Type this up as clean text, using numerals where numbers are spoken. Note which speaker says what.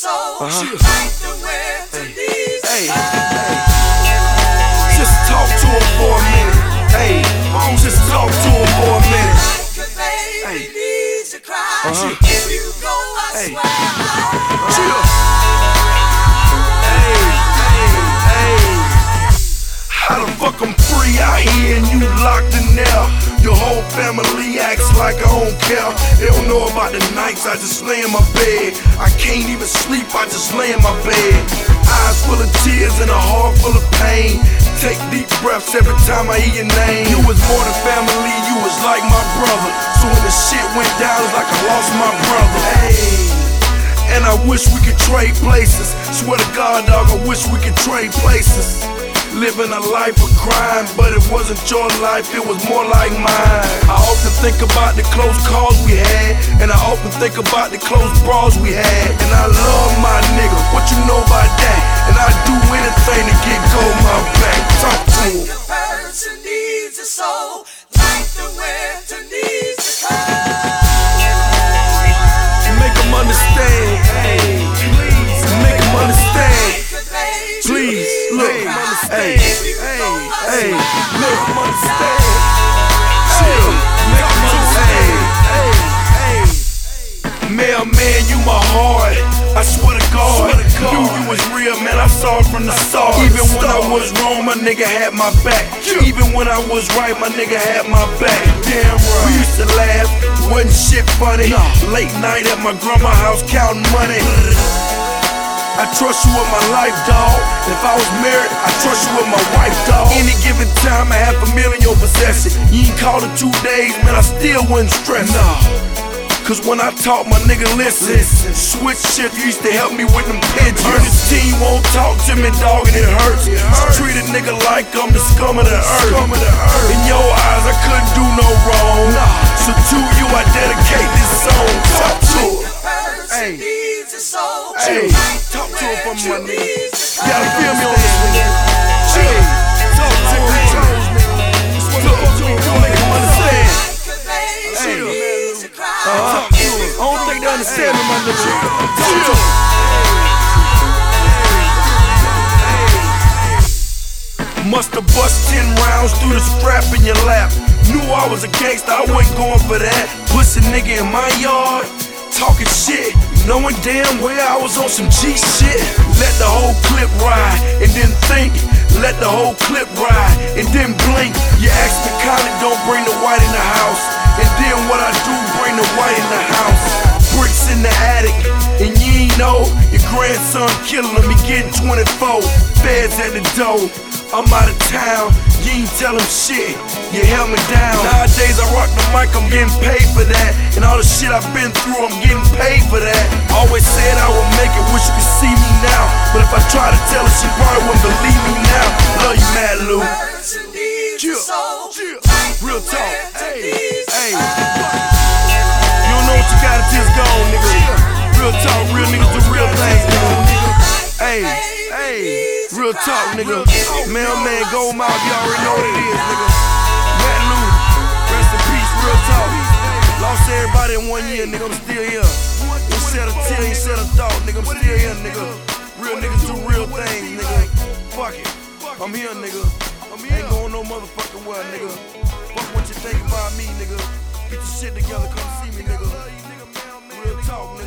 Speaker 1: soul. Like the winter leaves the sky.
Speaker 2: Just talk to him for a minute. Hey, just talk to him for a minute.
Speaker 1: Like a baby needs to cry. If you go, I swear.
Speaker 2: How the fuck I'm free out here and you locked in there? Your whole family acts like I don't care. They don't know about the nights I just lay in my bed. I can't even sleep, I just lay in my bed. Eyes full of tears and a heart full of pain. Take deep breaths every time I hear your name. You was more than family, you was like my brother. So when the shit went down, it's like I lost my brother. Hey. And I wish we could trade places. Swear to God, dog, I wish we could trade places. Living a life of crime, but it wasn't your life, it was more like mine. I often think about the close calls we had, and I often think about the close brawls we had. And I love my nigga, what you know about that? And I do anything to get gold my back. Talk to him.
Speaker 1: Like a person needs a soul, like the winter needs the sky.
Speaker 2: Make them understand, hey, please, make them understand. Please, look, hey, look, understand. Chill, make them understand. Mailman, you my heart. I swear to God, knew you was real, man. I saw it from the start. Even when I was wrong, my nigga had my back. Even when I was right, my nigga had my back. Damn right. We used to laugh, wasn't shit funny. Late night at my grandma's house counting money. I trust you with my life, dawg. If I was married, I trust you with my wife, dawg. Any given time, I have $1 million in your possession. You ain't called in 2 days, man, I still wouldn't stress. Nah. Cause when I talk, my nigga listen. Switch shift used to help me with them pigeons. Ernest team won't talk to me, dawg, and it hurts. Treat a nigga like I'm the scum of the earth. In your eyes, I couldn't do no wrong. So to you, I dedicate this song. Talk to her. Hey. Hey, talk to him for my nigga. You gotta feel me on this one, nigga. Chill. Talk to him, talk to him, make him understand. Chill. I don't think they understand me, my nigga. Talk to him. Musta bust 10 rounds through the strap in your lap. Knew I was a gangster, I wasn't going for that. Pussy nigga in my yard, talking shit, knowing damn well I was on some G shit. Let the whole clip ride and then think. Let the whole clip ride and then blink. You ask me kindly, don't bring the white in the house. And then what I do, bring the white in the house. Bricks in the attic, and you ain't know your grandson killing him, he getting 24. Feds at the door, I'm out of town. You ain't tell him shit, you held me down. Nowadays I rock the mic, I'm getting paid for that. And all the shit I've been through, I'm getting paid for that. Always said I would make it, wish you could see me now. But if I try to tell her, she probably wouldn't believe me now. Love you, Mad Lou. Chill, chill, real talk. Hey, hey. You don't know what you gotta just go, nigga. Real talk, real niggas do real things, nigga. Hey, hey. Real talk, nigga. Mailman, Gold Mouth, you already know what it is, nigga. Mad Lou, rest in peace, real talk. Lost everybody in 1 year, nigga, I'm still here. Ain't shed a tear, ain't shed a thought, nigga, I'm still here, nigga. Real niggas do real things, nigga. Fuck it, I'm here, nigga. Ain't going no motherfucking well, nigga. Fuck what you think about me, nigga. Get your shit together, come see me, nigga. Real talk, nigga.